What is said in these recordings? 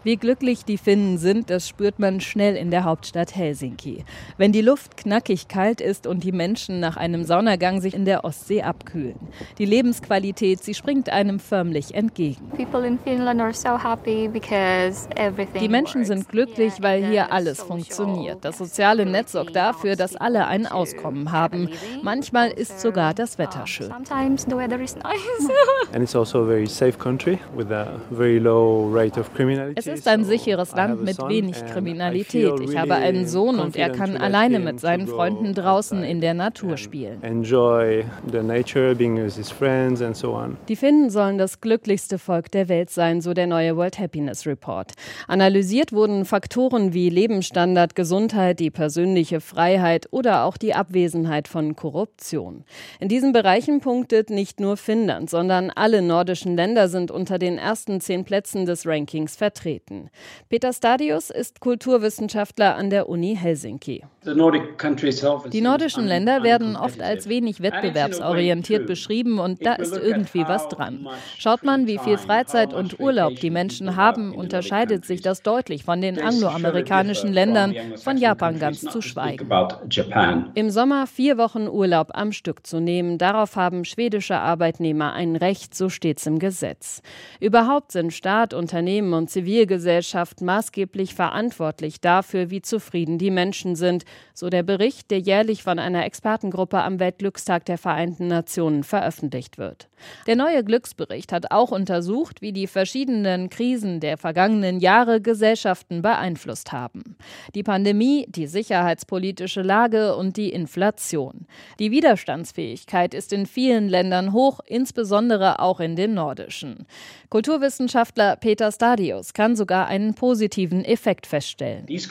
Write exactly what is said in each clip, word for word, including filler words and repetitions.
Wie glücklich die Finnen sind, das spürt man schnell in der Hauptstadt Helsinki. Wenn die Luft knackig kalt ist und die Menschen nach einem Saunagang sich in der Ostsee abkühlen. Die Lebensqualität, sie springt einem förmlich entgegen. Die Menschen sind glücklich, weil hier alles funktioniert. Das soziale Netz sorgt dafür, dass alle ein Auskommen haben. Manchmal ist sogar das Wetter schön. Es ist ein sicheres Land mit wenig Kriminalität. Ich habe einen Sohn und er kann alleine mit seinen Freunden draußen in der Natur spielen. Die Finnen sollen das glücklichste Volk der Welt sein, so der neue World Happiness Report. Analysiert wurden Faktoren wie Lebensstandard, Gesundheit, die persönliche Freiheit oder auch die Abwesenheit von Korruption. In diesen Bereichen punktet nicht nur Finnland, sondern alle nordischen Länder sind unter den ersten zehn Plätzen des Rankings vertreten. Peter Stadius ist Kulturwissenschaftler an der Uni Helsinki. Die nordischen Länder werden oft als wenig wettbewerbsorientiert beschrieben und da ist irgendwie was dran. Schaut man, wie viel Freizeit und Urlaub die Menschen haben, unterscheidet sich das deutlich von den angloamerikanischen Ländern, von Japan ganz zu schweigen. Im Sommer vier Wochen Urlaub am Stück zu nehmen, darauf haben schwedische Arbeitnehmer ein Recht, so steht's im Gesetz. Überhaupt sind Staat, Unternehmen und Zivilgesellschaft maßgeblich verantwortlich dafür, wie zufrieden die Menschen sind, so der Bericht, der jährlich von einer Expertengruppe am Weltglückstag der Vereinten Nationen veröffentlicht wird. Der neue Glücksbericht hat auch untersucht, wie die verschiedenen Krisen der vergangenen Jahre Gesellschaften beeinflusst haben. Die Pandemie, die sicherheitspolitische Lage und die Inflation. Die Widerstandsfähigkeit ist in vielen Ländern hoch, insbesondere auch in den nordischen. Kulturwissenschaftler Peter Stadius kann sogar einen positiven Effekt feststellen. Diese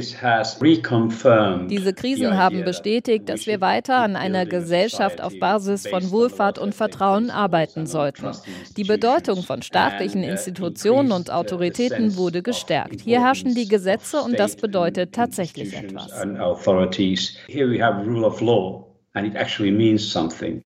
Krisen haben bestätigt, dass wir weiter an einer Gesellschaft auf Basis von Wohlfahrt und Vertrauen arbeiten sollten. Die Bedeutung von staatlichen Institutionen und Autoritäten wurde gestärkt. Hier herrschen die Gesetze und das bedeutet tatsächlich etwas.